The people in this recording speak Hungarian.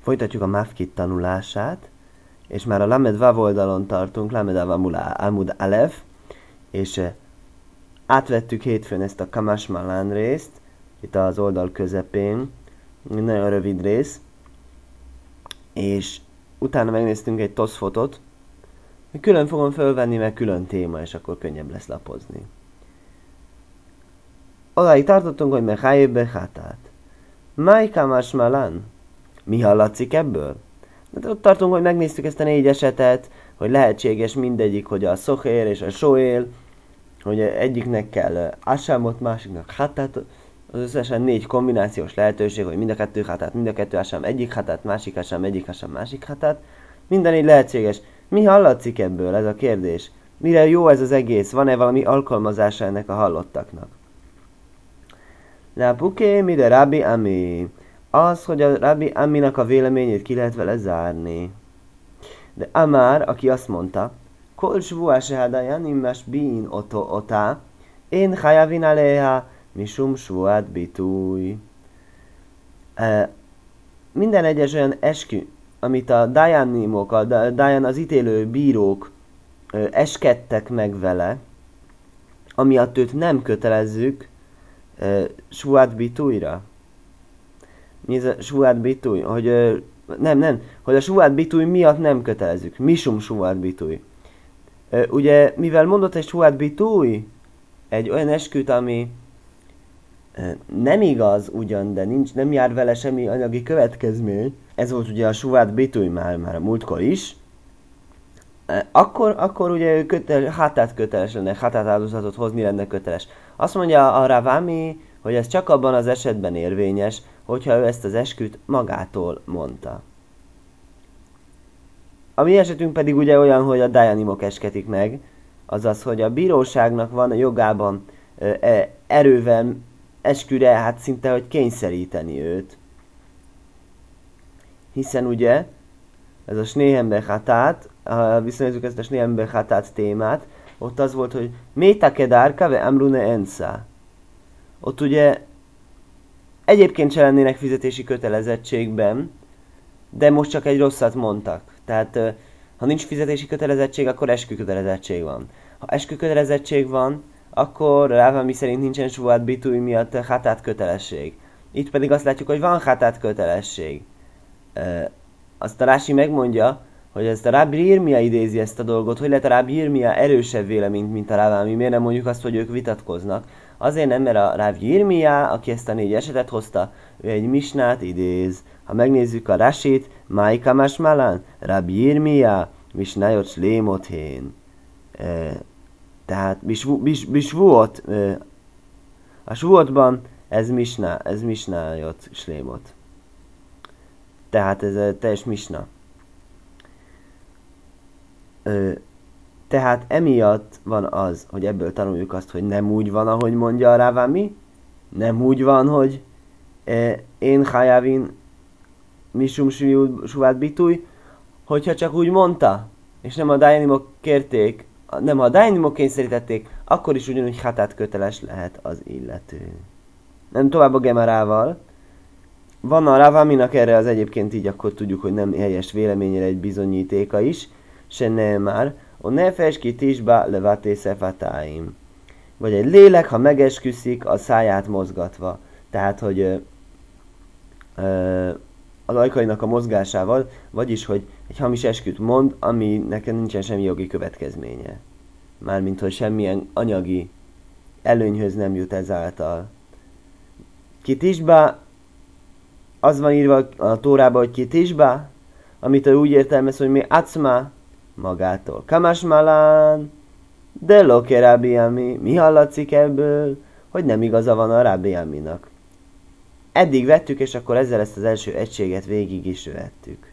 Folytatjuk a Mafkit tanulását, és már a Lamed Vav oldalon tartunk, Lamed Amud Alev, és átvettük hétfőn ezt a Kamash Malan részt, itt az oldal közepén, nagyon rövid rész, és utána megnéztünk egy Tosfotot, külön fogom fölvenni, mert külön téma, és akkor könnyebb lesz lapozni. Odáig tartottunk, hogy Mechayéb Bechatát. Máj Kamash Malan? Mi hallatszik ebből? De ott tartunk, hogy megnéztük ezt a 4 esetet, hogy lehetséges mindegyik, hogy a Szohér és a Soél, hogy egyiknek kell Asámot, másiknak Hatát, az összesen 4 kombinációs lehetőség, hogy mind a 2 Hatát, mind a 2 Asám, egyik Hatát, másik Asám, egyik Asám, másik Hatát. Minden így lehetséges. Mi hallatszik ebből? Ez a kérdés. Mire jó ez az egész? Van-e valami alkalmazása ennek a hallottaknak? Lápuké, mire Rabbi Ami? Az, hogy a Rabbi Aminak a véleményét ki lehet vele zárni. De Amár, aki azt mondta, Kol shvua shehadayan immas biin otá, én chayavin aleha, misum shvuat bitúj. Minden egyes olyan eskü, amit a dayanimok, a dayan az ítélő bírók eskedtek meg vele, amiatt őt nem kötelezzük shvuat bitújra. Mi ez a shvuat bitúj? Hogy hogy a shvuat bitúj miatt nem kötelezzük. Misum shvuat bitúj. Ugye, mivel mondott egy shvuat bitúj, egy olyan esküt, ami nem igaz ugyan, de nem jár vele semmi anyagi következmény, ez volt ugye a shvuat bitúj már a múltkor is, akkor ugye ő hátát köteles lenne, hátát áldozatot hozni lenne köteles. Azt mondja a Rav Ami, hogy ez csak abban az esetben érvényes, hogyha ő ezt az esküt magától mondta. A mi esetünk pedig ugye olyan, hogy a dayanimok esketik meg, azaz, hogy a bíróságnak van a jogában erővel esküre, hát szinte, hogy kényszeríteni őt. Hiszen ugye, ez a Snéhem Bechatát, ha viszonyítjuk ezt a Snéhem Bechatát témát, ott az volt, hogy Méta kedár kave amrune ensa. Ott ugye egyébként se lennének fizetési kötelezettségben, de most csak egy rosszat mondtak. Tehát, ha nincs fizetési kötelezettség, akkor eskükötelezettség van. Ha eskükötelezettség van, akkor Rav Ami szerint nincsen shvuat bitúj miatt hatát kötelesség. Itt pedig azt látjuk, hogy van hatát kötelesség. Azt a Rási megmondja, hogy ezt a Rabbi Yirmia idézi ezt a dolgot, hogy lehet a Rabbi Yirmia erősebb véleményt, mint a Rav Ami. Miért nem mondjuk azt, hogy ők vitatkoznak? Azért nem, mert a Rabbi Yirmia, aki ezt a 4 esetet hozta, ő egy misnát idéz. Ha megnézzük a Rasit, Máj Kamash Malan, Rabbi Yirmia, misnájot slémothén. Tehát bisvuot, a svuotban ez misnájot slémot. Tehát ez teljes misna. Tehát emiatt van az, hogy ebből tanuljuk azt, hogy nem úgy van, ahogy mondja a Rav Ami, nem úgy van, hogy én chayavin misum shvuat bitúj, hogyha csak úgy mondta, és nem a dayanimok kérték, nem a dayanimok kényszerítették, akkor is ugyanúgy hatát köteles lehet az illető. Nem tovább a Gemarával. Van a Rav Aminak erre az egyébként így, akkor tudjuk, hogy nem helyes véleményére egy bizonyítéka is, se nem már, a nefes ki tisba levaté szefatáim. Vagy egy lélek, ha megesküszik, a száját mozgatva. Tehát, hogy az ajkainak a mozgásával, vagyis, hogy egy hamis esküt mond, ami nekem nincsen semmi jogi következménye. Mármint, hogy semmilyen anyagi előnyhöz nem jut ezáltal. Kitisba, az van írva a Tórában, hogy kitisba, amit ő úgy értelmez, hogy mi acma, magától. Kamash Malan, de loke Rabbi Ami, mi hallatszik ebből, hogy nem igaza van a Rabbi Aminak. Eddig vettük, és akkor ezzel ezt az első egységet végig is vettük.